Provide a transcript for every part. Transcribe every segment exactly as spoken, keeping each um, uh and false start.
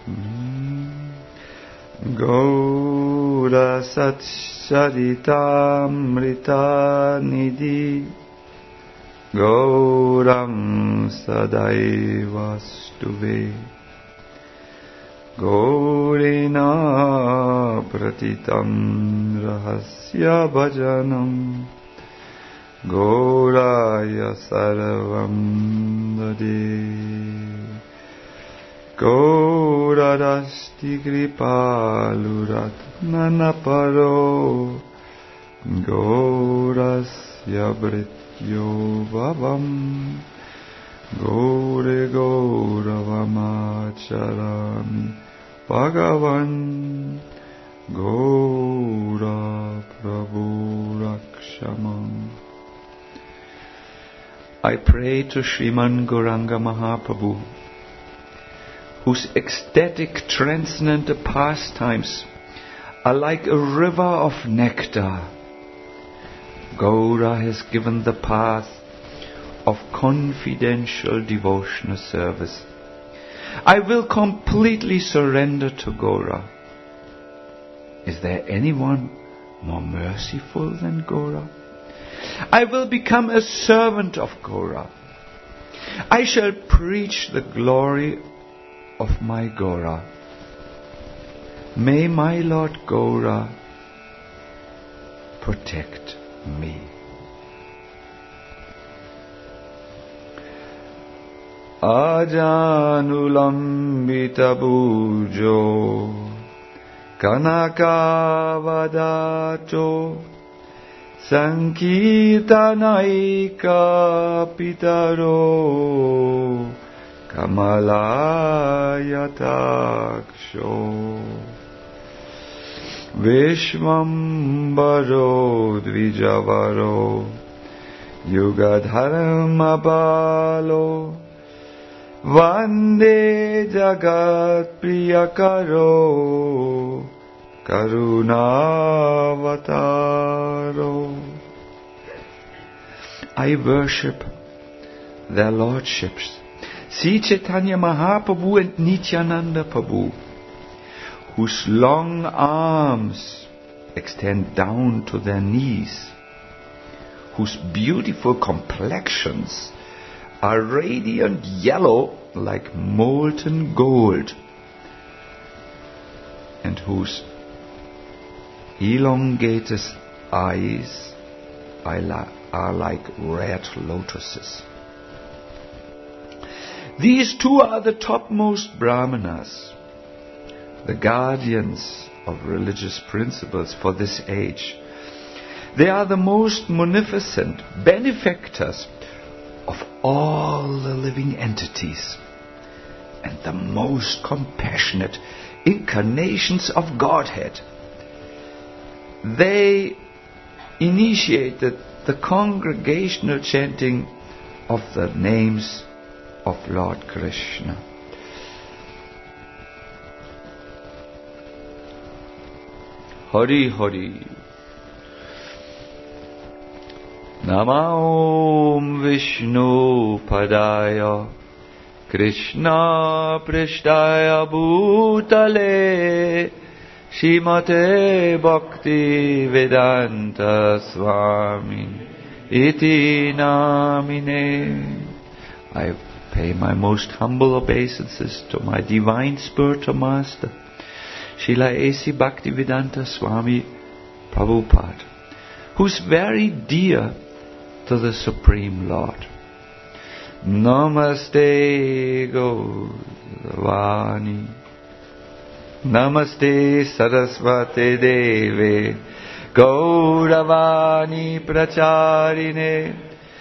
Gaura Satcharitamrita Nidhi Gauram Sadaiva Stuve Gaurina Pratitam Rahasya Bhajanam Gauraya Sarvam Dade Gaurarasti Kripaluratmanaparo Gaurasya Brityo Bhavam Gaure Gauravamacharami Bhagavan Gaura Prabhu Rakshamam. I pray to Sriman Gauranga Mahaprabhu, whose ecstatic transcendental pastimes are like a river of nectar. Gaura has given the path of confidential devotional service. I will completely surrender to Gaura. Is there anyone more merciful than Gaura? I will become a servant of Gaura. I shall preach the glory of my Gaura. May my Lord Gaura protect me. Ajanulambita bujo kanakavadato sankirtanaika pitaro Kamalayataksho Vishvambaro Dvijavaro Yugadharmabalo Vande Jagat Priyakaro Karunavataro. I worship their lordships, Sri Chaitanya Mahaprabhu and Nityananda Prabhu, whose long arms extend down to their knees, whose beautiful complexions are radiant yellow like molten gold, and whose elongated eyes are like red lotuses. These two are the topmost brahmanas, the guardians of religious principles for this age. They are the most munificent benefactors of all the living entities and the most compassionate incarnations of Godhead. They initiated the congregational chanting of the names of Lord Krishna. Hari Hari. Namah Vishnu Padaya Krishna Prishtaya Bhutale Shrimate Bhakti Vedanta Swami Iti Namine. I pay my most humble obeisances to my divine spiritual master, Srila A C Bhaktivedanta Swami Prabhupada, who is very dear to the Supreme Lord. Namaste Gauravani, Namaste Saraswate Deve, Gauravani Pracharine,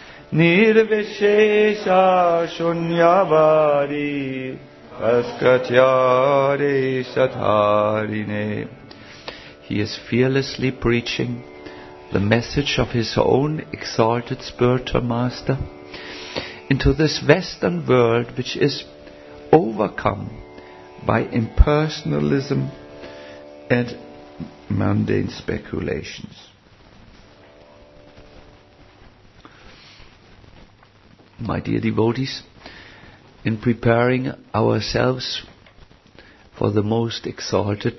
Nirvishesha Shunyavadi Askatyare Satharine. He is fearlessly preaching the message of his own exalted spiritual master into this Western world, which is overcome by impersonalism and mundane speculations. My dear devotees, in preparing ourselves for the most exalted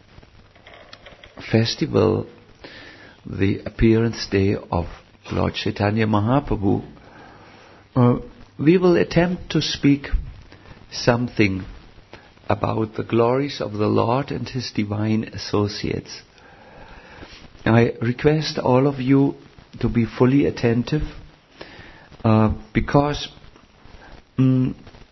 festival, the appearance day of Lord Chaitanya Mahaprabhu, uh, we will attempt to speak something about the glories of the Lord and His divine associates. I request all of you to be fully attentive, uh, because um,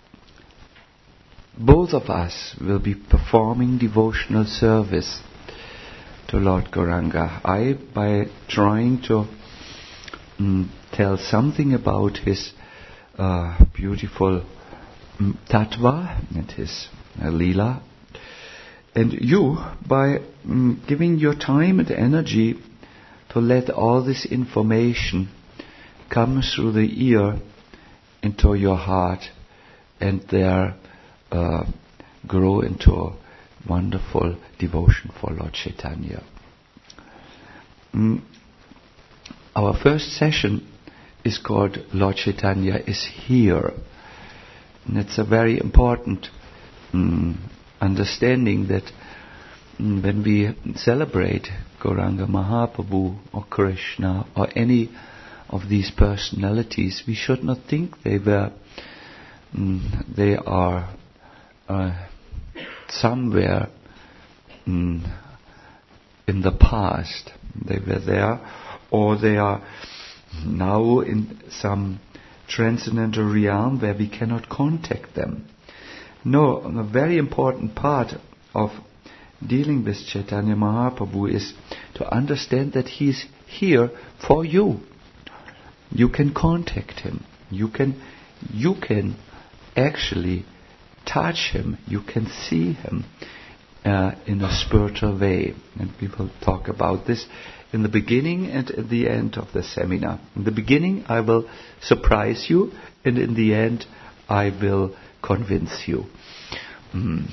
both of us will be performing devotional service to Lord Gauranga. I, by trying to um, tell something about his uh, beautiful um, tattva and his uh, lila, and you, by um, giving your time and energy to let all this information come through the ear into your heart and there uh, grow into wonderful devotion for Lord Chaitanya. Mm. Our first session is called Lord Chaitanya is Here. And it's a very important mm, understanding that mm, when we celebrate Gauranga Mahaprabhu or Krishna or any of these personalities, we should not think they were mm, they are uh, somewhere mm, in the past. They were there, or they are now in some transcendental realm where we cannot contact them. No, a very important part of dealing with Chaitanya Mahaprabhu is to understand that he is here for you. You can contact him. You can, you can actually touch him. You can see him uh, in a spiritual way. And we will talk about this in the beginning and at the end of the seminar. In the beginning, I will surprise you, and in the end, I will convince you. Mm.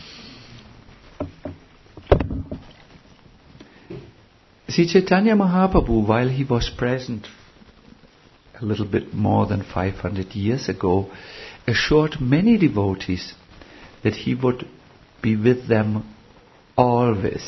See, Chaitanya Mahaprabhu, while he was present a little bit more than five hundred years ago, assured many devotees that he would be with them always.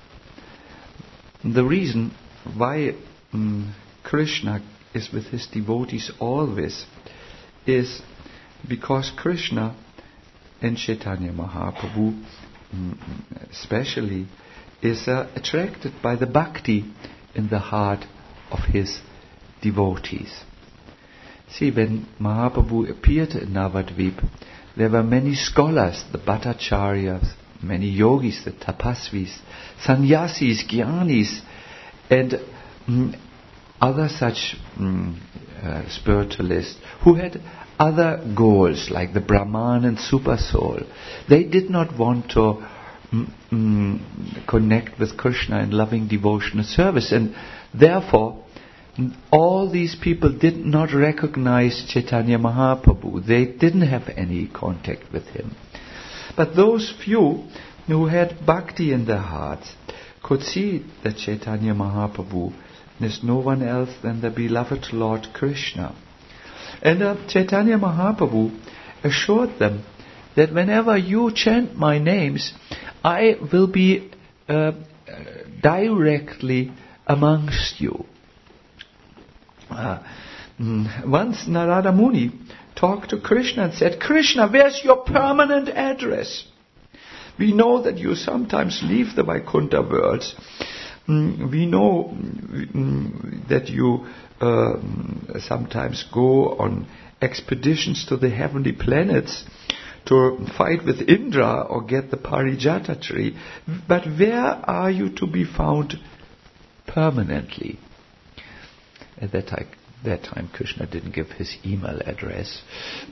The reason why um, Krishna is with his devotees always is because Krishna and Chaitanya Mahaprabhu um, especially is uh, attracted by the bhakti in the heart of his devotees. See, when Mahaprabhu appeared in Navadvip, there were many scholars, the Bhattacharyas, many yogis, the tapasvis, sannyasis, jnanis, and mm, other such mm, uh, spiritualists who had other goals, like the Brahman and Super Soul. They did not want to mm, mm, connect with Krishna in loving devotional service, and therefore all these people did not recognize Chaitanya Mahaprabhu. They didn't have any contact with him. But those few who had bhakti in their hearts could see that Chaitanya Mahaprabhu is no one else than the beloved Lord Krishna. And uh, Chaitanya Mahaprabhu assured them that whenever you chant my names, I will be uh, directly amongst you. Uh, once Narada Muni talked to Krishna and said, Krishna, where's your permanent address? We know that you sometimes leave the Vaikuntha worlds. Mm, we know mm, that you uh, sometimes go on expeditions to the heavenly planets to fight with Indra or get the Parijata tree. But where are you to be found permanently? At that time, that time Krishna didn't give his email address.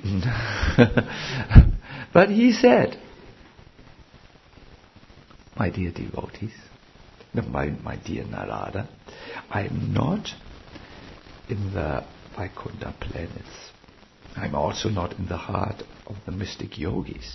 But he said, my dear devotees, my, my dear Narada, I am not in the Vaikuntha planets. I am also not in the heart of the mystic yogis.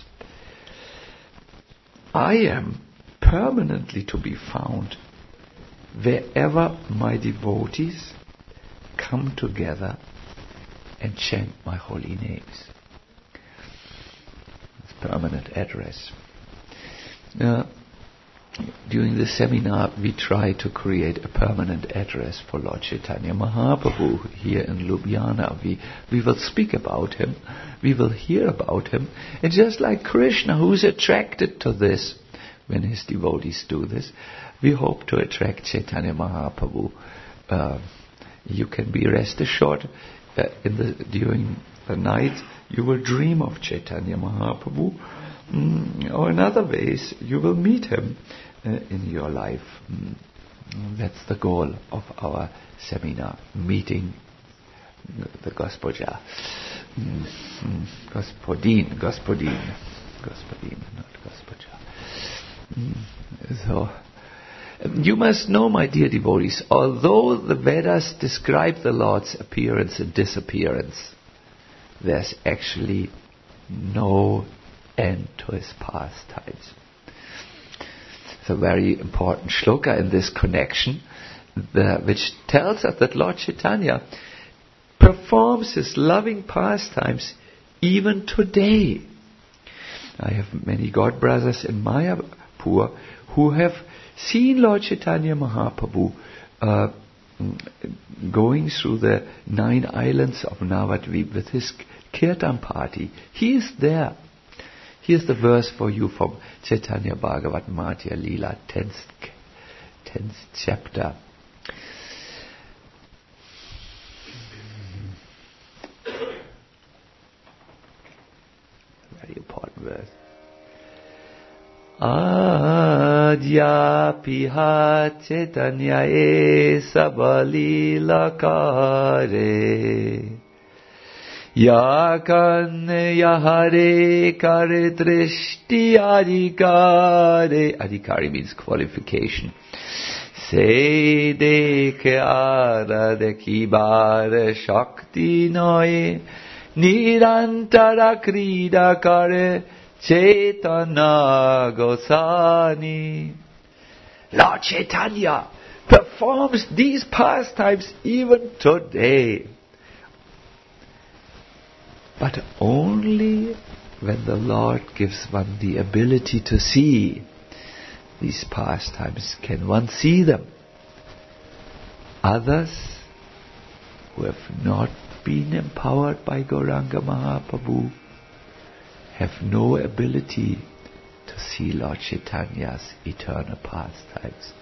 I am permanently to be found wherever my devotees come together and chant my holy names. It's permanent address. Uh, during the seminar, we try to create a permanent address for Lord Chaitanya Mahaprabhu here in Ljubljana. We, we will speak about him, we will hear about him, and just like Krishna, who is attracted to this, when his devotees do this, we hope to attract Chaitanya Mahaprabhu. Uh, you can be rest assured, uh, in the during the night, you will dream of Chaitanya Mahaprabhu, mm, or in other ways, you will meet him uh, in your life. Mm. That's the goal of our seminar, meeting the Gospodja. Mm. Mm. Gospodin, Gospodin, Gospodin, not Gospodja. Mm. So, you must know, my dear devotees, although the Vedas describe the Lord's appearance and disappearance, there's actually no end to his pastimes. It's a very important shloka in this connection, the, which tells us that Lord Chaitanya performs his loving pastimes even today. I have many god brothers in Mayapur who have seen Lord Chaitanya Mahaprabhu uh, going through the nine islands of Navadvip with his kirtan party. He is there. Here's the verse for you from Chaitanya Bhagavat Madhya Leela, tenth, tenth chapter. Very important verse. Adyapiha Chaitanya e sabalila kare Yakan yahare kare drishti adhikare. Adhikari means qualification. Se dekhe arade ki bare shakti noye nirantara krida kare Chaitanya Gosani. Lord Chaitanya performs these pastimes even today, but only when the Lord gives one the ability to see these pastimes can one see them. Others who have not been empowered by Gauranga Mahaprabhu have no ability to see Lord Chaitanya's eternal pastimes.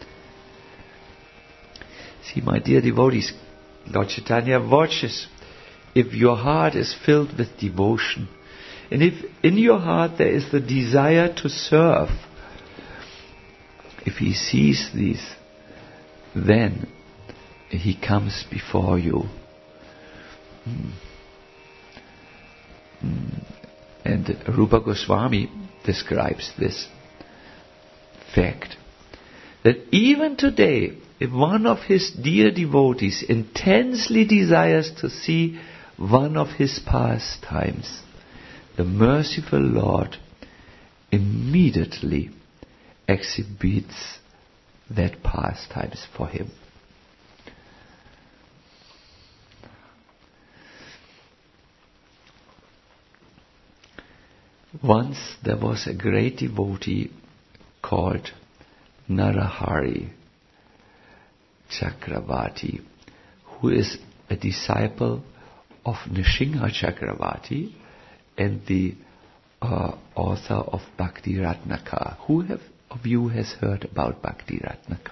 See, my dear devotees, Lord Chaitanya watches if your heart is filled with devotion, and if in your heart there is the desire to serve. If he sees these, then he comes before you. Mm. Mm. And Rupa Goswami describes this fact, that even today, if one of his dear devotees intensely desires to see one of his pastimes, the merciful Lord immediately exhibits that pastimes for him. Once there was a great devotee called Narahari Chakravarti, who is a disciple of Nrsimha Chakravarti and the uh, author of Bhakti Ratnaka. Who have, of you has heard about Bhakti Ratnaka?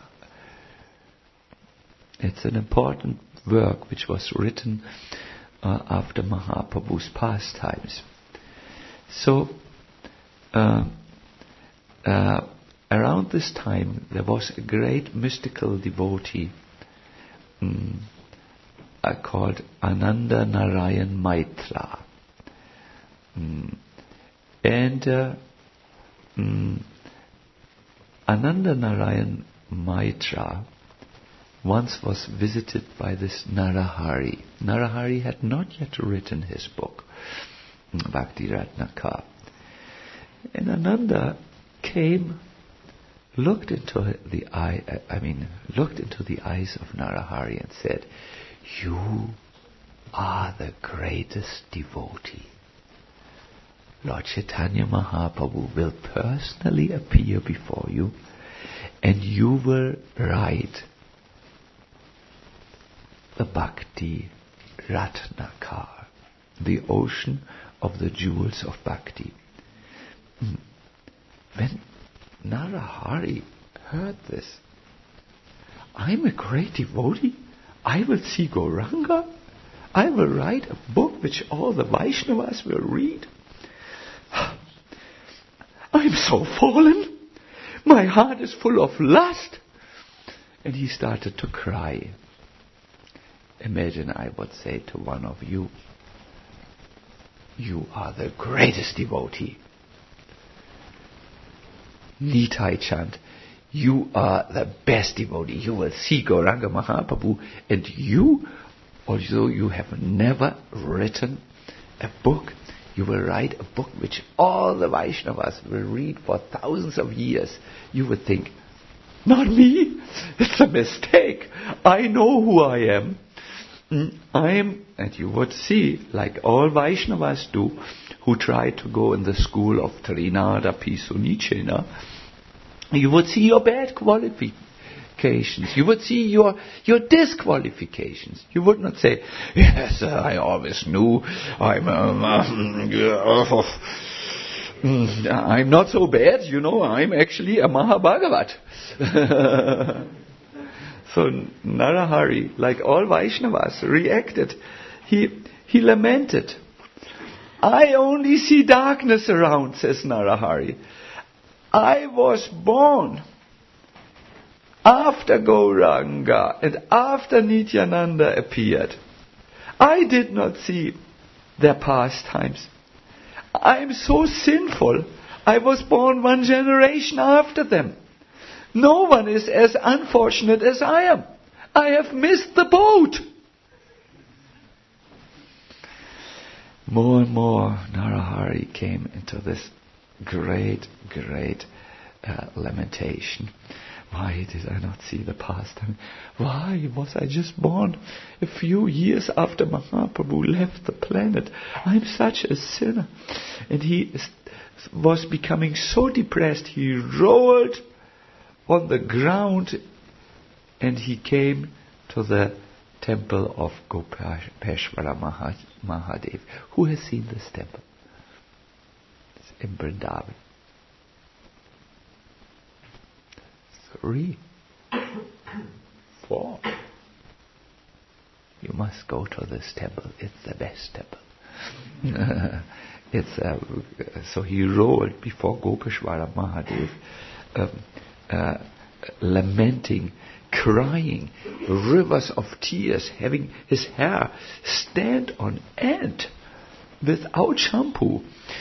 It's an important work which was written uh, after Mahaprabhu's pastimes. So, uh, uh, around this time, there was a great mystical devotee um, uh, called Ananda Narayan Maitra. Um, and uh, um, Ananda Narayan Maitra once was visited by this Narahari. Narahari had not yet written his book, Bhakti Ratnaka. And Ananda came, looked into the eye, I mean, looked into the eyes of Narahari and said, "You are the greatest devotee Lord Chaitanya Mahaprabhu will personally appear before you, and you will write the Bhakti Ratnakar, the ocean of the jewels of Bhakti. When Narahari heard this, I'm a great devotee, I will see Gauranga, I will write a book which all the Vaishnavas will read. I'm so fallen, my heart is full of lust. And he started to cry. Imagine I would say to one of you, you are the greatest devotee. Nitai chant, you are the best devotee. You will see Gauranga Mahaprabhu, and you, although you have never written a book, you will write a book which all the Vaishnavas will read for thousands of years. You would think, not me, it's a mistake. I know who I am. I am, and you would see, like all Vaishnavas do, who try to go in the school of Trinada Pisunichena, you would see your bad qualifications. You would see your your disqualifications. You would not say, yes, uh, I always knew I'm um, uh, uh, I'm not so bad, you know, I'm actually a Mahabhagavat. So Narahari, like all Vaishnavas, reacted. He he lamented. I only see darkness around, says Narahari. I was born after Gauranga and after Nityananda appeared. I did not see their pastimes. I am so sinful. I was born one generation after them. No one is as unfortunate as I am. I have missed the boat. More and more Narahari came into this great, great uh, lamentation. Why did I not see the pastime? Why was I just born a few years after Mahaprabhu left the planet? I'm such a sinner. And he was becoming so depressed, he rolled on the ground and he came to the temple of Gopeshwara Mahadev. Who has seen this temple? It's in Vrindavan. Three. Four. You must go to this temple. It's the best temple. it's uh, so he rolled before Gopeshwara Mahadev, um, uh, lamenting, crying, rivers of tears, having his hair stand on end without shampoo,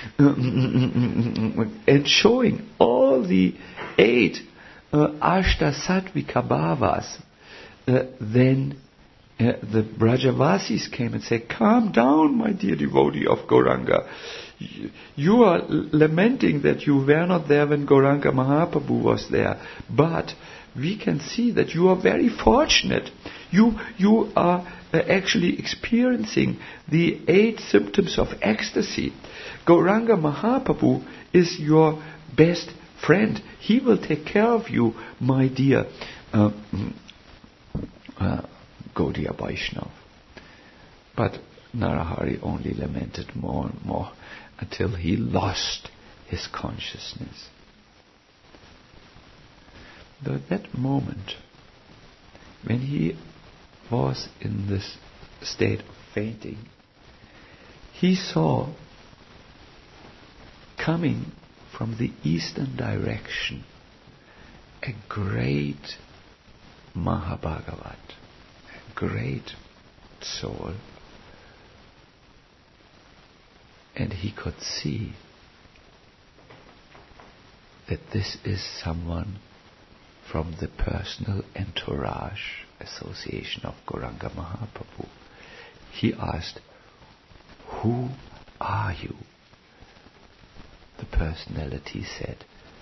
and showing all the eight uh, Ashta Sattvika Bhavas. Uh, then uh, the Brajavasis came and said, calm down, my dear devotee of Gauranga. You are lamenting that you were not there when Gauranga Mahaprabhu was there, but we can see that you are very fortunate. You you are uh, actually experiencing the eight symptoms of ecstasy. Gauranga Mahaprabhu is your best friend. He will take care of you, my dear uh, uh, Gaudiya Vaishnav. But Narahari only lamented more and more until he lost his consciousness. But at that moment, when he was in this state of fainting, he saw coming from the eastern direction a great Mahabhagavat, a great soul. And he could see that this is someone from the personal entourage association of Gauranga Mahaprabhu. He asked, who are you? The personality said,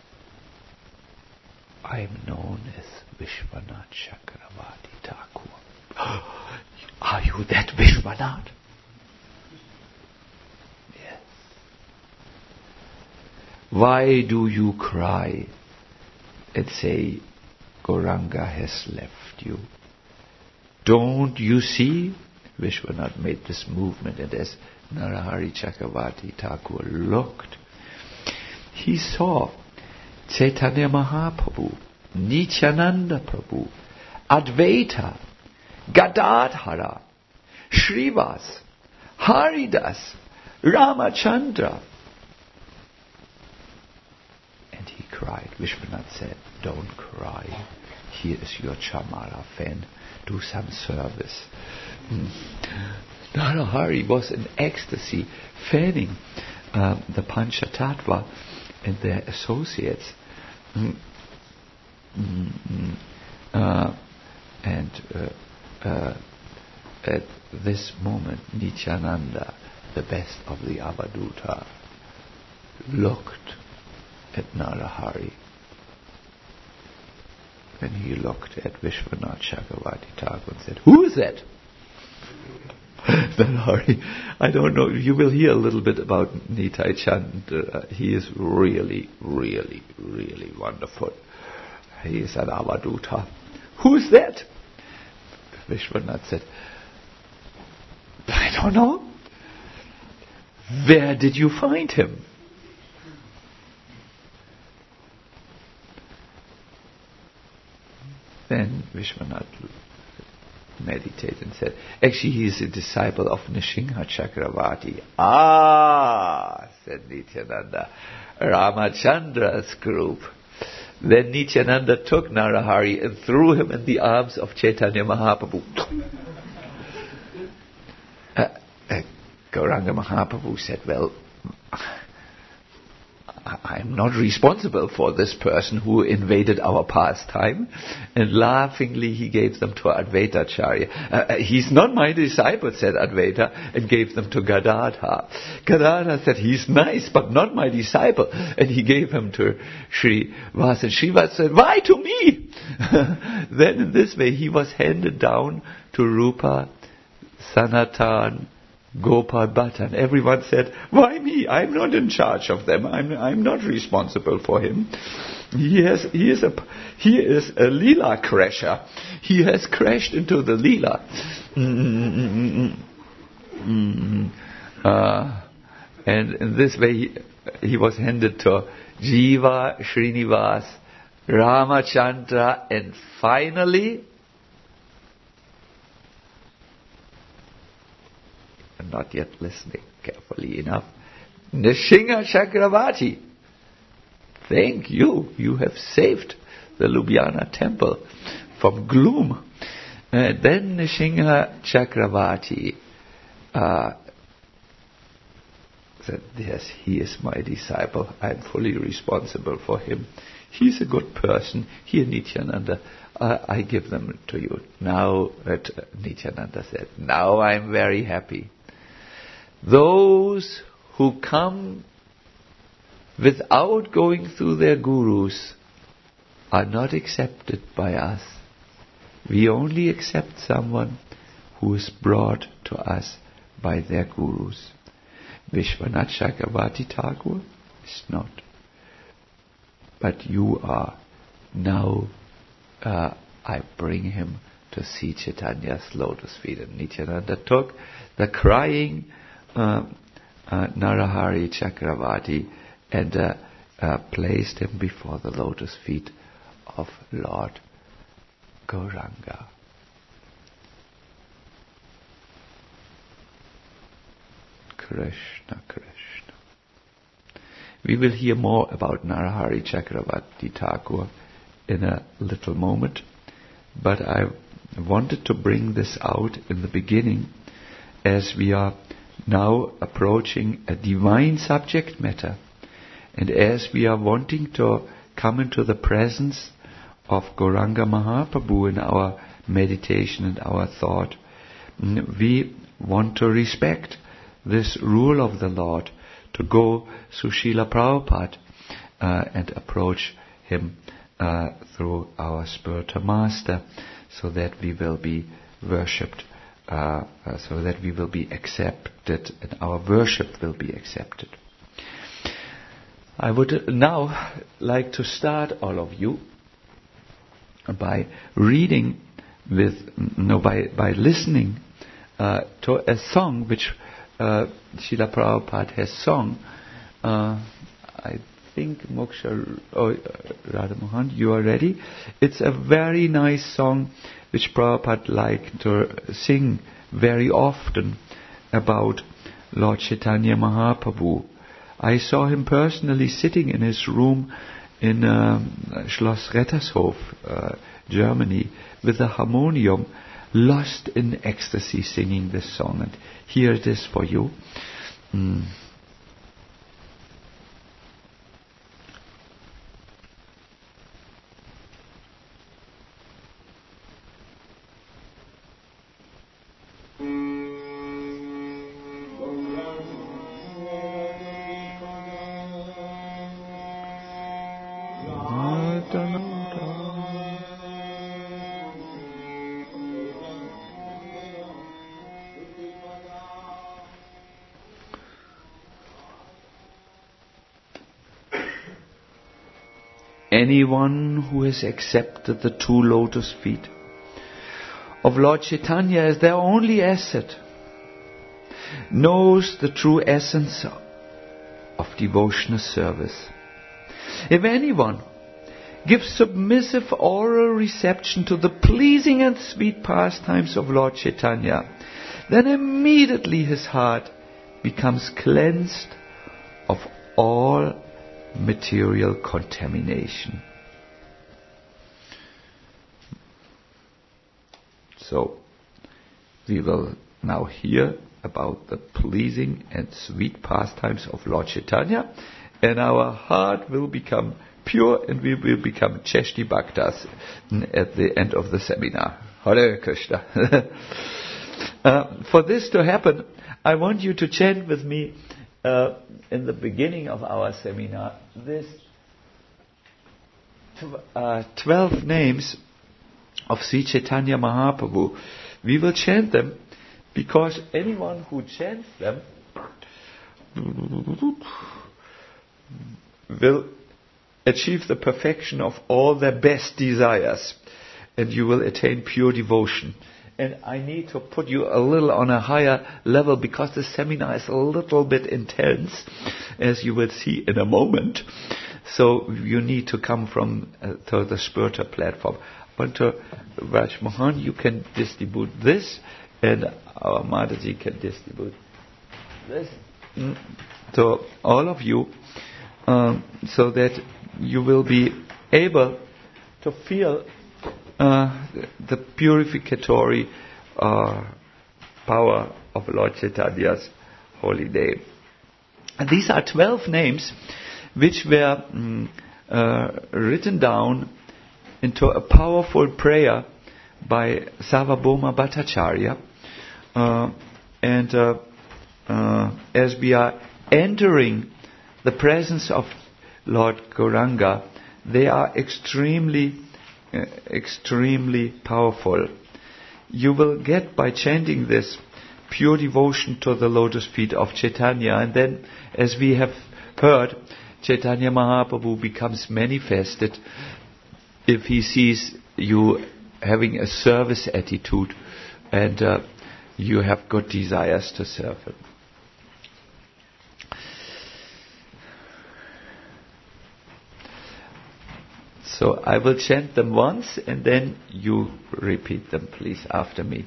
I am known as Vishwanath Chakravarti Thakur. Are you that Vishwanath? Yes. Why do you cry and say, Gauranga has left you? Don't you see? Vishwanath made this movement, and as Narahari Chakravarti Thakur looked, he saw Chaitanya Mahaprabhu, Nityananda Prabhu, Advaita, Gadadhara, Srivas, Haridas, Ramachandra. And he cried. Vishwanath said, don't cry. Here is your Chamara fan. Do some service. Mm. Narahari was in ecstasy, fanning uh, the Panchatattva and their associates. Mm. Mm-hmm. Uh, and uh, uh, at this moment, Nityananda, the best of the Avaduta, looked at Narahari. Then he looked at Vishwanath Chakravarti Thakur and said, who is that? Narahari, I don't know, you will hear a little bit about Nitai Chand. Uh, he is really, really, really wonderful. He is an Avaduta. Who is that? Vishwanath said, I don't know. Where did you find him? Then Vishwanath meditated and said, actually he is a disciple of Nrsimha Chakravarti. Ah, said Nityananda, Ramachandra's group. Then Nityananda took Narahari and threw him in the arms of Chaitanya Mahaprabhu. uh, uh, Gauranga Mahaprabhu said, well, I'm not responsible for this person who invaded our pastime. And laughingly he gave them to Advaitacharya. Uh, he's not my disciple, said Advaita, and gave them to Gadadhar. Gadadhar said, he's nice, but not my disciple. And he gave him to Srivas. And Srivas said, why to me? Then in this way he was handed down to Rupa, Sanatan, Gopal Bhattan. Everyone said, why me? I'm not in charge of them. I'm I'm not responsible for him. He has he is a he is a Leela crasher. He has crashed into the Leela. Mm-hmm. Mm-hmm. Uh, and in this way he, he was handed to Jiva, Srinivas, Ramachandra, and finally, not yet listening carefully enough, Nrsimha Chakravarti. Thank you. You have saved the Ljubljana temple from gloom. Uh, then Nrsimha Chakravarti uh, said, yes, he is my disciple. I am fully responsible for him. He's a good person. Here, Nityananda, uh, I give them to you. Now, uh, Nityananda said, now I am very happy. Those who come without going through their gurus are not accepted by us. We only accept someone who is brought to us by their gurus. Vishwanath Chakravarti Thakur is not. But you are. Now uh, I bring him to see Chaitanya's lotus feet. And Nityananda took the crying Uh, uh, Narahari Chakravarti and uh, uh, placed him before the lotus feet of Lord Gauranga. Krishna, Krishna. We will hear more about Narahari Chakravarti Thakur in a little moment, but I wanted to bring this out in the beginning as we are now approaching a divine subject matter, and as we are wanting to come into the presence of Gauranga Mahaprabhu in our meditation and our thought, we want to respect this rule of the Lord, to go to Srila Prabhupada uh, and approach him uh, through our spiritual master, so that we will be worshipped, uh, uh, so that we will be accepted and our worship will be accepted. I would now like to start all of you by reading with, no, by, by listening uh, to a song which uh, Srila Prabhupada has sung. Uh, I think Moksha, oh, uh, Radha Mohan, you are ready? It's a very nice song which Prabhupada liked to sing very often about Lord Chaitanya Mahaprabhu. I saw him personally sitting in his room in um, Schloss Rettershof, uh, Germany, with a harmonium, lost in ecstasy, singing this song. And here it is for you. Mm. Anyone who has accepted the two lotus feet of Lord Chaitanya as their only asset knows the true essence of devotional service. If anyone gives submissive oral reception to the pleasing and sweet pastimes of Lord Chaitanya, then immediately his heart becomes cleansed of all material contamination. So, we will now hear about the pleasing and sweet pastimes of Lord Chaitanya, and our heart will become pure and we will become Cheshti Bhaktas at the end of the seminar. Hare Krishna. uh, for this to happen, I want you to chant with me Uh, in the beginning of our seminar, this tw- uh, twelve names of Sri Chaitanya Mahaprabhu. We will chant them because anyone who chants them will achieve the perfection of all their best desires, and you will attain pure devotion. And I need to put you a little on a higher level because the seminar is a little bit intense, as you will see in a moment. So you need to come from uh, to the spiritual platform. But to Raj Mohan, you can distribute this, and our Mataji can distribute this mm, to all of you, um, so that you will be able to feel Uh, the purificatory uh, power of Lord Chaitanya's holy name. And these are twelve names which were mm, uh, written down into a powerful prayer by Sarvabhauma Bhattacharya. Uh, and uh, uh, as we are entering the presence of Lord Gauranga, they are extremely Uh, extremely powerful. You will get, by chanting this, pure devotion to the lotus feet of Chaitanya, and then, as we have heard, Chaitanya Mahaprabhu becomes manifested if he sees you having a service attitude and uh, you have good desires to serve him. So I will chant them once and then you repeat them, please, after me.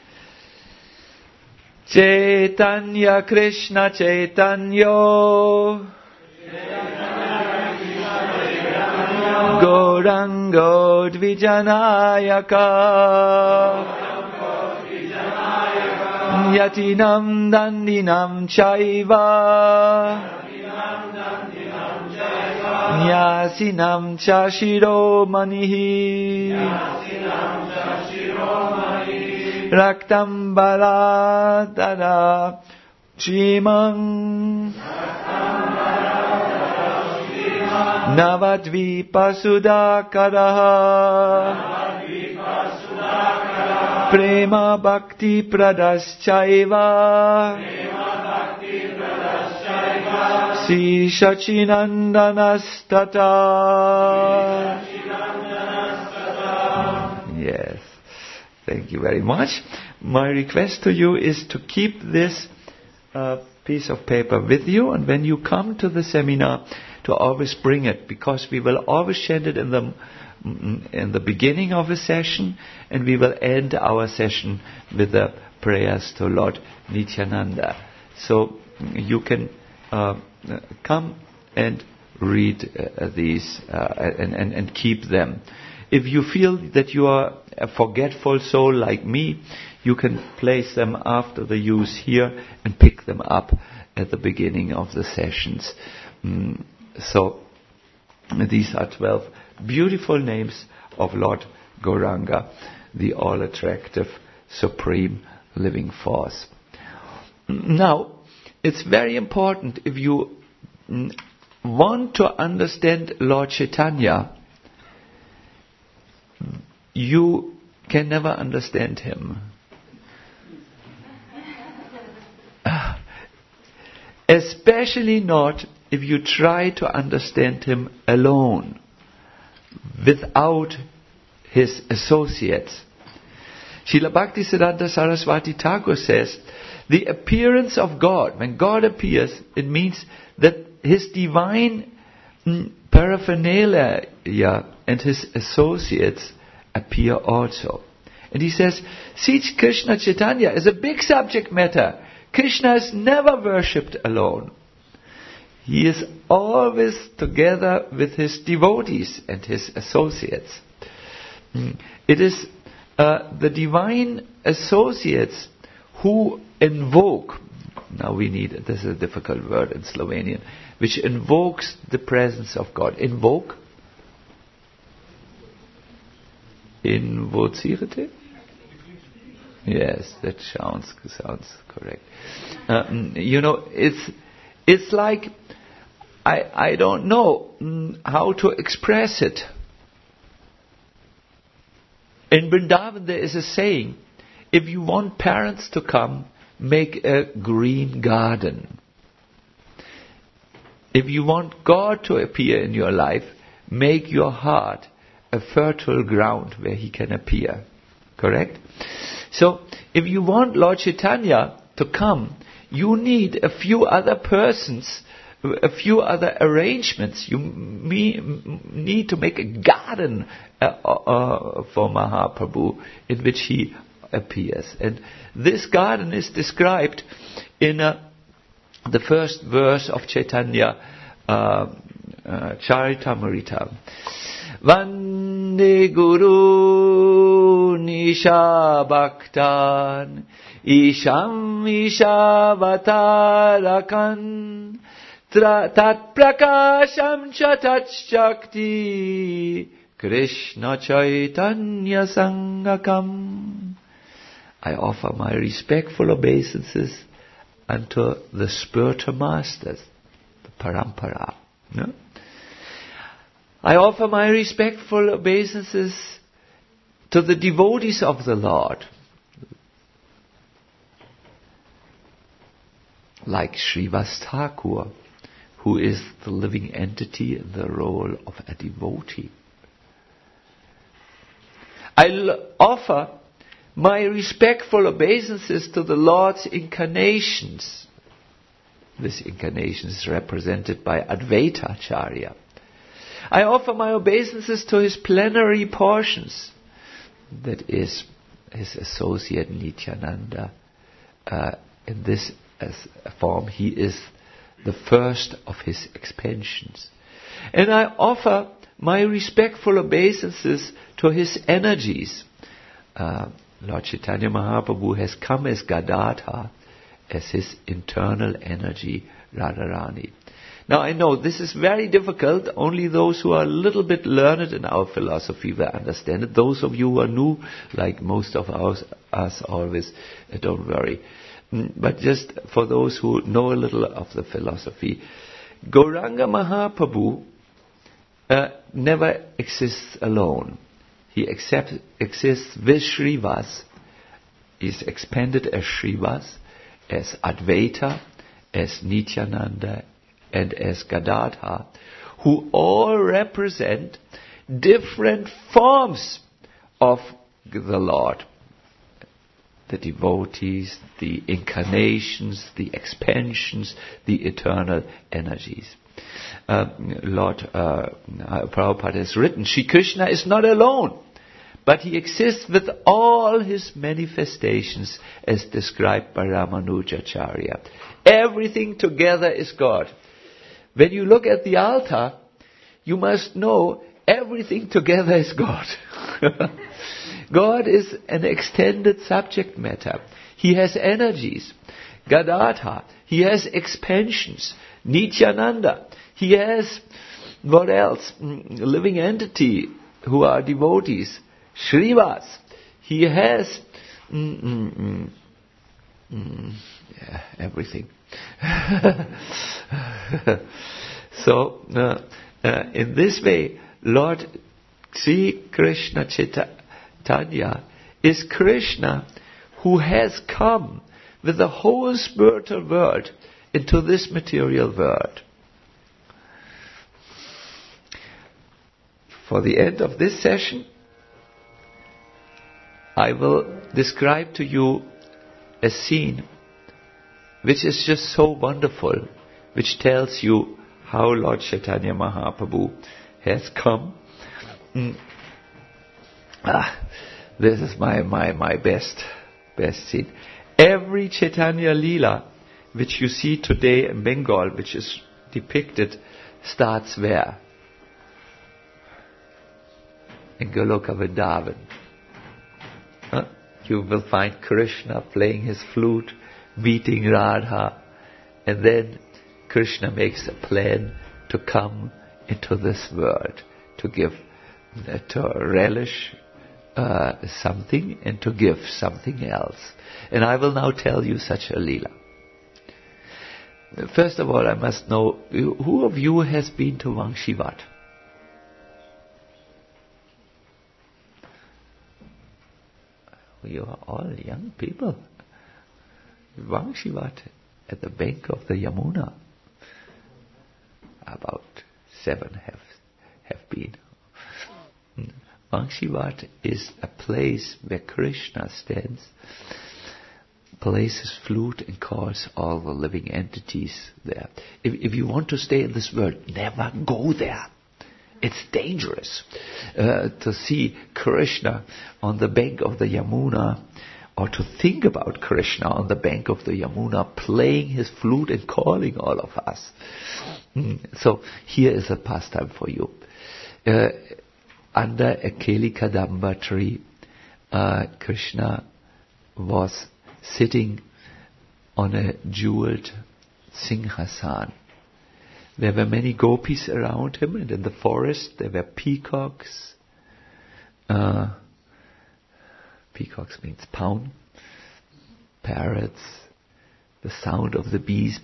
Chaitanya Krishna Chaitanya Gaurango Dvijanayaka Yatinam Dandinam Chaiva Nyasinam cha shiromanihi Raktam baladara Shrimam Navadvipa Sudakaraha Prema Bhakti Pradaschaiva Sri Sachinandanastata. Yes. Thank you very much. My request to you is to keep this uh, piece of paper with you, and when you come to the seminar, to always bring it, because we will always send it in the in the beginning of a session, and we will end our session with the prayers to Lord Nityananda. So you can uh, come and read uh, these uh, and, and, and keep them. If you feel that you are a forgetful soul like me, you can place them after the use here and pick them up at the beginning of the sessions. Mm, so these are twelve beautiful names of Lord Gauranga, the all-attractive, supreme living force. Now, it's very important, if you mm, want to understand Lord Chaitanya, you can never understand him. Especially not if you try to understand him alone, without his associates. Srila Bhaktisiddhanta Saraswati Thakur says, the appearance of God, when God appears, it means that his divine mm, paraphernalia and his associates appear also. And he says, see, Krishna Chaitanya is a big subject matter. Krishna is never worshipped alone. He is always together with his devotees and his associates. It is uh, the divine associates who invoke, now we need, this is a difficult word in Slovenian, which invokes the presence of God. Invoke? Invocirete? Yes, that sounds sounds correct. Um, you know, it's it's like, I I don't know mm, how to express it. In Vrindavan there is a saying, if you want parents to come, make a green garden. If you want God to appear in your life, make your heart a fertile ground where he can appear. Correct? So, if you want Lord Chaitanya to come, you need a few other persons, a few other arrangements. You me, need to make a garden uh, uh, for Mahaprabhu in which he appears. And this garden is described in uh, the first verse of Chaitanya uh, uh, Charitamrita. Vande Guru Nisha Bhaktan Isham Ishavatarakan Tat Prakasham Chatat Shakti Krishna Chaitanya Sangakam. I offer my respectful obeisances unto the spiritual masters, the Parampara. No? I offer my respectful obeisances to the devotees of the Lord, like Srivas Thakur, who is the living entity in the role of a devotee. I l- offer my respectful obeisances to the Lord's incarnations. This incarnation is represented by Advaita Acharya. I offer my obeisances to his plenary portions, that is, his associate Nityananda. Uh, in this as a form, he is the first of his expansions. And I offer my respectful obeisances to his energies. Uh, Lord Chaitanya Mahaprabhu has come as Gadadhar, as his internal energy, Radharani. Now I know this is very difficult. Only those who are a little bit learned in our philosophy will understand it. Those of you who are new, like most of us, us always, uh, don't worry. Mm, but just for those who know a little of the philosophy, Gauranga Mahaprabhu uh, never exists alone. He accept, exists with Srivas. He is expanded as Srivas, as Advaita, as Nityananda, and as Gadadha, who all represent different forms of the Lord. The devotees, the incarnations, the expansions, the eternal energies. Uh, Lord uh, Prabhupada has written, Shri Krishna is not alone, but he exists with all his manifestations as described by Ramanujacharya. Everything together is God. When you look at the altar, you must know everything together is God. God is an extended subject matter. He has energies. Gadadha. He has expansions. Nityananda. He has, what else? Living entity who are devotees. Shrivas. He has mm, mm, mm, mm, yeah, everything. So, uh, uh, in this way, Lord Sri Krishna Chaitanya is Krishna who has come with the whole spiritual world into this material world. For the end of this session, I will describe to you a scene which is just so wonderful, which tells you how Lord Chaitanya Mahaprabhu has come. Mm. Ah, this is my, my, my best, best scene. Every Chaitanya Leela which you see today in Bengal, which is depicted, starts where? In Goloka Vrindavan. Huh? You will find Krishna playing his flute, meeting Radha, and then Krishna makes a plan to come into this world, to give, uh, to relish uh, something and to give something else. And I will now tell you such a Leela. First of all, I must know, who of you has been to Vangshivat? You are all young people. Vangshivat, at the bank of the Yamuna. About seven have have been. Vangshivat is a place where Krishna stands, plays his flute and calls all the living entities there. If, if you want to stay in this world, never go there. It's dangerous uh, to see Krishna on the bank of the Yamuna, or to think about Krishna on the bank of the Yamuna playing his flute and calling all of us. Mm. So here is a pastime for you. Uh, under a Keli Kadamba tree, uh, Krishna was sitting on a jeweled Singhasan. There were many gopis around him, and in the forest there were peacocks. Uh, peacocks means pound. Parrots. The sound of the bees.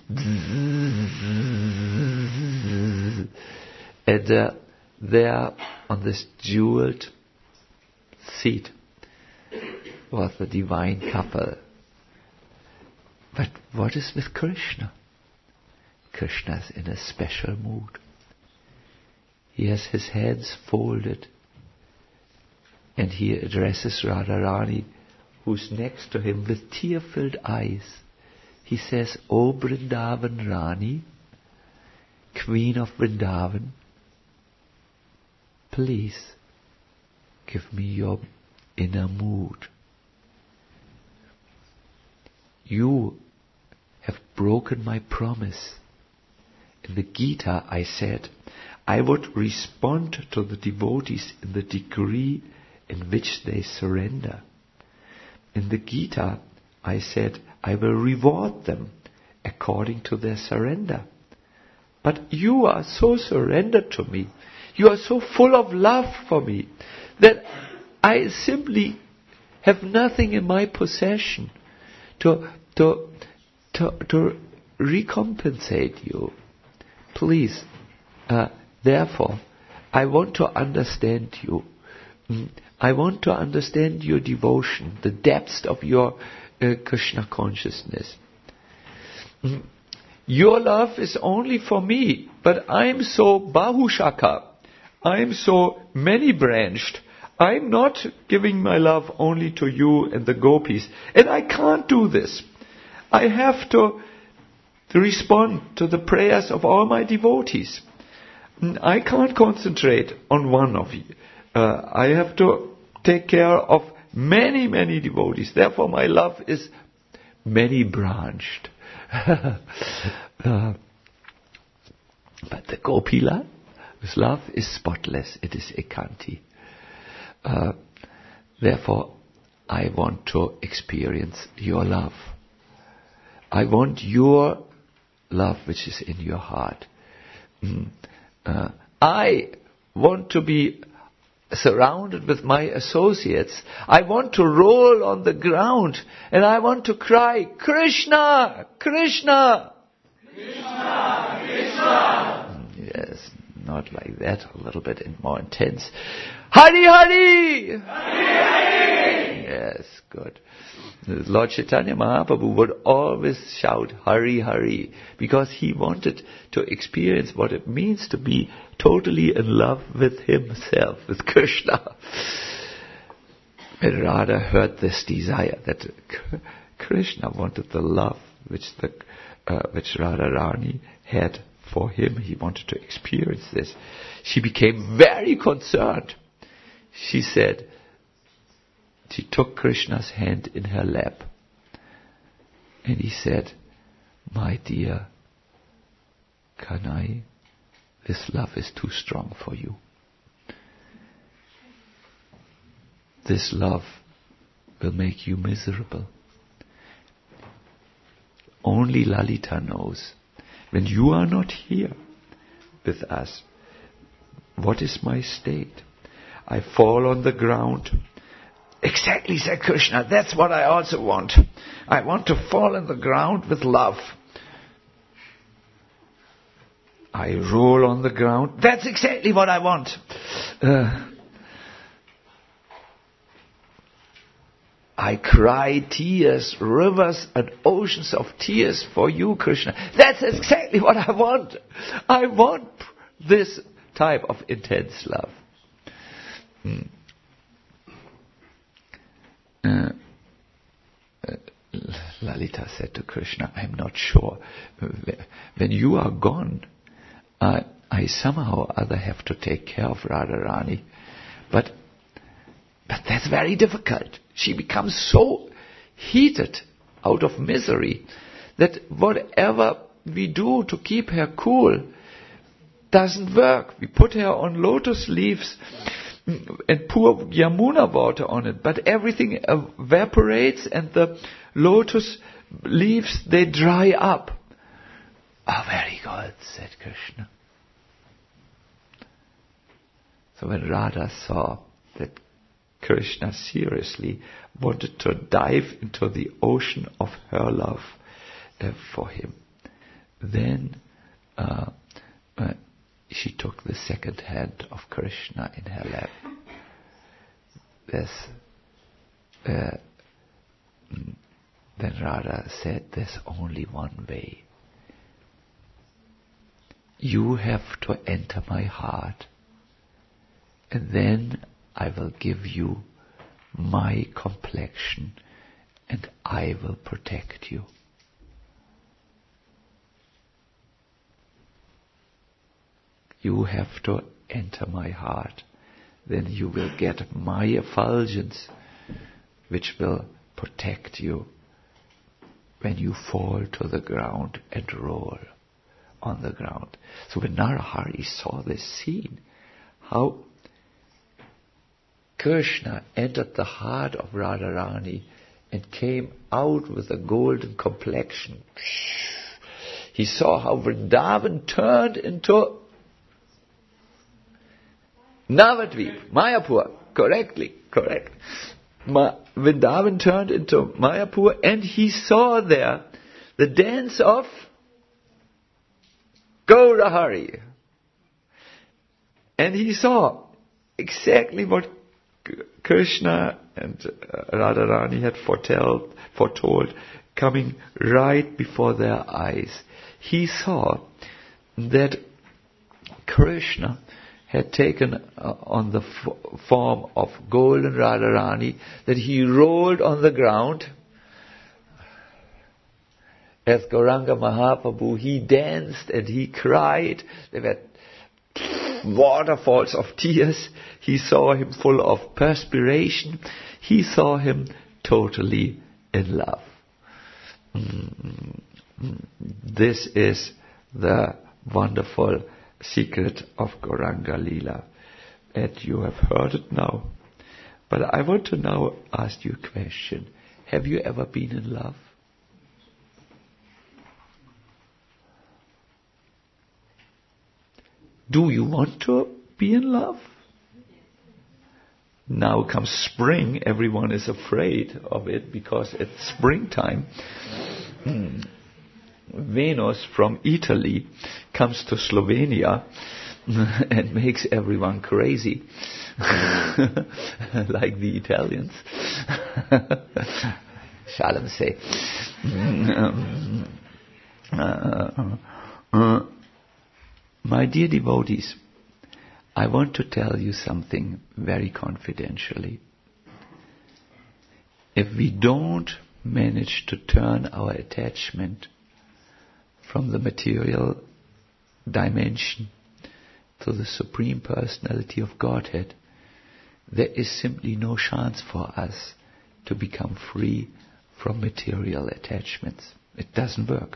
And uh, there on this jeweled seat was the divine couple. But what is with Krishna? Krishna's in a special mood. He has his hands folded and he addresses Radharani, who's next to him with tear-filled eyes. He says, O Vrindavan Rani, Queen of Vrindavan, please give me your inner mood. You have broken my promise. In the Gita I said, I would respond to the devotees in the degree in which they surrender. In the Gita I said, I will reward them according to their surrender. But you are so surrendered to me, you are so full of love for me, that I simply have nothing in my possession to, to, to, to recompensate you. Please, uh, therefore, I want to understand you. Mm, I want to understand your devotion, the depths of your uh, Krishna consciousness. Mm, your love is only for me, but I'm so bahushaka. I'm so many-branched. I'm not giving my love only to you and the gopis. And I can't do this. I have to, to respond to the prayers of all my devotees. I can't concentrate on one of you. Uh, I have to take care of many, many devotees. Therefore, my love is many-branched. uh, but the Gopila, his love is spotless. It is ekanti. Uh, therefore, I want to experience your love. I want your love which is in your heart. Mm. Uh, I want to be surrounded with my associates. I want to roll on the ground and I want to cry, Krishna! Krishna! Krishna! Krishna! Yes, not like that, a little bit more intense. Hari Hari! Hari Hari! Yes, good. Lord Chaitanya Mahaprabhu would always shout Hari Hari because he wanted to experience what it means to be totally in love with himself, with Krishna. And Radha heard this desire that Krishna wanted the love which the uh, which Radharani had for him. He wanted to experience this. She became very concerned. She said, she took Krishna's hand in her lap and he said, my dear Kanai, this love is too strong for you. This love will make you miserable. Only Lalita knows, when you are not here with us, what is my state? I fall on the ground. Exactly, said Krishna. That's what I also want. I want to fall on the ground with love. I roll on the ground. That's exactly what I want. Uh, I cry tears, rivers and oceans of tears for you, Krishna. That's exactly what I want. I want this type of intense love. Hmm. Uh, uh, Lalita said to Krishna, I'm not sure. When you are gone, uh, I somehow or other have to take care of Radharani. But, but that's very difficult. She becomes so heated out of misery that whatever we do to keep her cool doesn't work. We put her on lotus leaves and pour Yamuna water on it, but everything evaporates and the lotus leaves, they dry up. Oh, very good, said Krishna. So when Radha saw that Krishna seriously wanted to dive into the ocean of her love uh, for him, then uh, uh, she took the second hand of Krishna in her lap. There's, uh, then Radha said, there's only one way. You have to enter my heart, and then I will give you my complexion, and I will protect you. You have to enter my heart. Then you will get my effulgence, which will protect you when you fall to the ground and roll on the ground. So when Narahari saw this scene, how Krishna entered the heart of Radharani and came out with a golden complexion. He saw how Vrindavan turned into Navadvip, Mayapur, correctly, correct. Ma- Vrindavan turned into Mayapur and he saw there the dance of Gaurahari. And he saw exactly what Krishna and uh, Radharani had foretold, foretold coming right before their eyes. he saw that Krishna had taken uh, on the f- form of golden Radharani, that he rolled on the ground as Gauranga Mahaprabhu. He danced and he cried. There were waterfalls of tears. He saw him full of perspiration. He saw him totally in love. This is the wonderful secret of Gauranga Leela. And you have heard it now. But I want to now ask you a question. Have you ever been in love? Do you want to be in love? Now comes spring, everyone is afraid of it because it's springtime. Mm. Venus from Italy comes to Slovenia and makes everyone crazy, like the Italians. Shalom say. Mm, uh, uh, My dear devotees, I want to tell you something very confidentially. If we don't manage to turn our attachment from the material dimension to the Supreme Personality of Godhead, there is simply no chance for us to become free from material attachments. It doesn't work.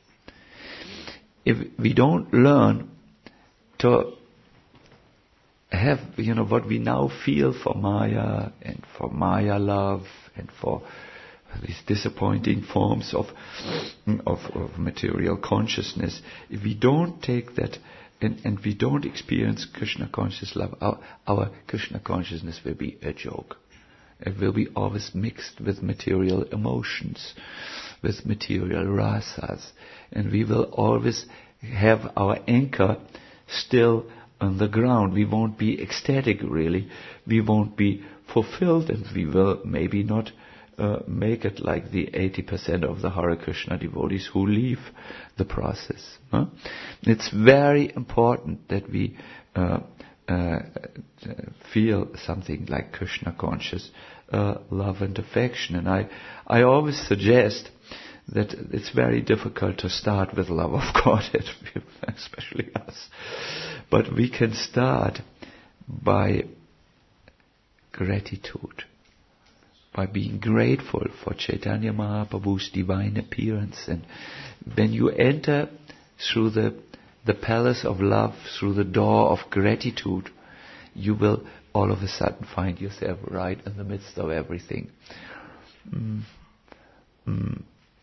If we don't learn to have, you know, what we now feel for Maya and for Maya love and for these disappointing forms of, of, of material consciousness, if we don't take that and, and we don't experience Krishna conscious love, our, our Krishna consciousness will be a joke. It will be always mixed with material emotions, with material rasas, and we will always have our anchor still on the ground. We won't be ecstatic really. We won't be fulfilled, and we will maybe not uh, make it like the eighty percent of the Hare Krishna devotees who leave the process. Huh? It's very important that we uh, uh, feel something like Krishna conscious uh, love and affection. And I, I always suggest that it's very difficult to start with love of Godhead, especially us. But we can start by gratitude, by being grateful for Chaitanya Mahaprabhu's divine appearance. And when you enter through the, the palace of love, through the door of gratitude, you will all of a sudden find yourself right in the midst of everything. Mm. Mm.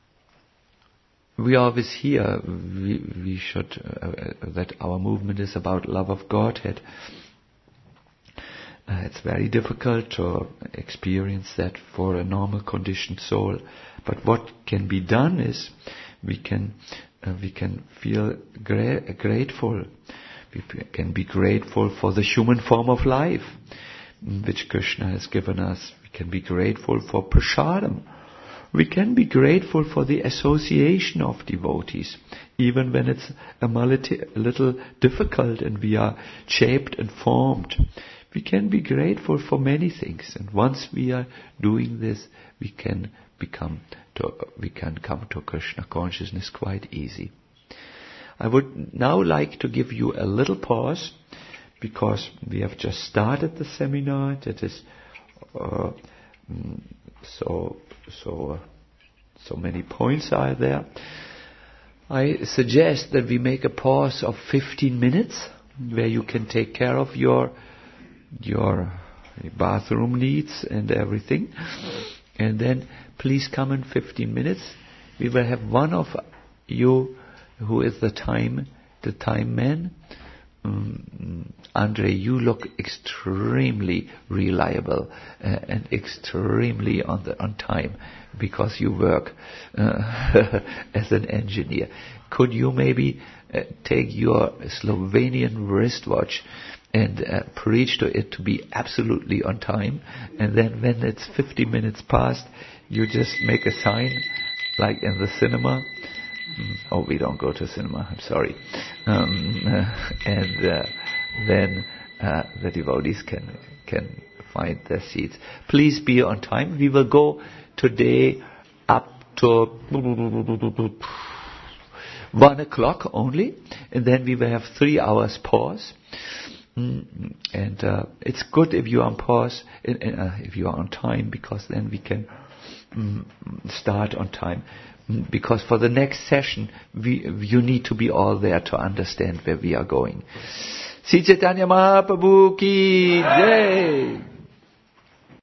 We always hear we, we should uh, that our movement is about love of Godhead. Uh, it's very difficult to experience that for a normal conditioned soul. But what can be done is we can uh, we can feel gra- grateful. We can be grateful for the human form of life which Krishna has given us. We can be grateful for prasadam. We can be grateful for the association of devotees, even when it's a little difficult and we are shaped and formed. We can be grateful for many things, and once we are doing this, we can become to, we can come to Krishna consciousness quite easy. I would now like to give you a little pause, because we have just started the seminar. That is uh, so so so many points are there. I suggest that we make a pause of fifteen minutes, where you can take care of your your bathroom needs and everything, and then please come in fifteen minutes. We will have one of you who is the time the time man. Um, Andre, you look extremely reliable uh, and extremely on the on time, because you work uh, as an engineer. Could you maybe uh, take your Slovenian wristwatch and uh, preach to it to be absolutely on time, and then when it's fifty minutes past, you just make a sign, like in the cinema, Oh, we don't go to cinema, I'm sorry. Um, uh, and uh, then uh, the devotees can can find their seats. Please be on time. We will go today up to one o'clock only, and then we will have three hours pause. Mm, and uh, it's good if you are on pause, and, and, uh, if you are on time, because then we can mm, start on time. Mm, because for the next session, we you need to be all there to understand where we are going. Sri Chaitanya Mahaprabhu ki jai.